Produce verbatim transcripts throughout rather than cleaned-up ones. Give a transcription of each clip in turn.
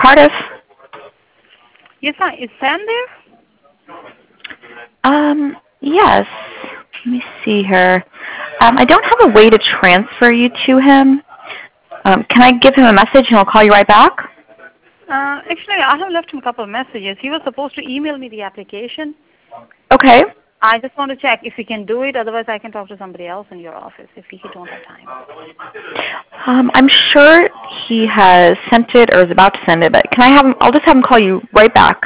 Cardiff. Yes, hi. Is Sam there? Um, yes. Let me see here. Um, I don't have a way to transfer you to him. Um, can I give him a message and he'll call you right back? Uh, actually, I have left him a couple of messages. He was supposed to email me the application. Okay. I just want to check if he can do it. Otherwise, I can talk to somebody else in your office if he don't have time. Um, I'm sure he has sent it or is about to send it, but can I have him? I'll just have him call you right back.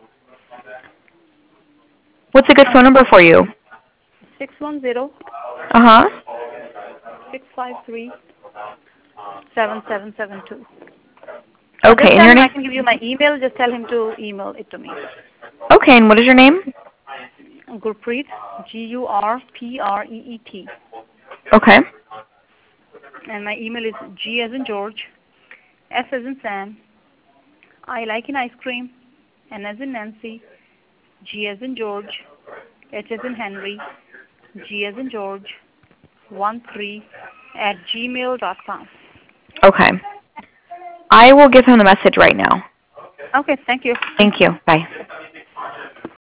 What's a good phone Okay. number for you? six one zero, Uh huh. six five three, seven seven seven two. Uh, Okay, just and tell your him I name? can give you my email. Just tell him to email it to me. Okay, and what is your name? Gurpreet, G U R P R E E T. Okay. And my email is G as in George, S as in Sam, I like in ice cream, N as in Nancy, G as in George, H as in Henry, G as in George, one three at gmail dot com. Okay. I will give him the message right now. Okay, thank you. Thank you. Bye.